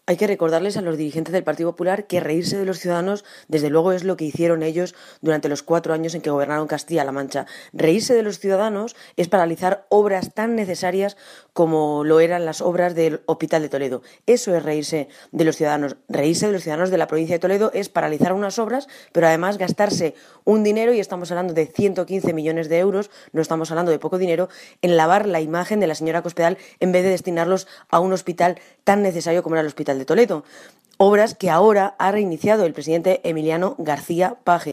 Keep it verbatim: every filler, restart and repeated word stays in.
Hay que recordarles a los dirigentes del Partido Popular que reírse de los ciudadanos, desde luego, es lo que hicieron ellos durante los cuatro años en que gobernaron Castilla-La Mancha. Reírse de los ciudadanos es paralizar obras tan necesarias como lo eran las obras del Hospital de Toledo. Eso es reírse de los ciudadanos. Reírse de los ciudadanos de la provincia de Toledo es paralizar unas obras, pero además gastarse un dinero, y estamos hablando de ciento quince millones de euros, no estamos hablando de poco dinero, en lavar la imagen de la señora Cospedal en vez de destinarlos a un hospital tan necesario como era el Hospital de Toledo. Obras que ahora ha reiniciado el presidente Emiliano García Paje.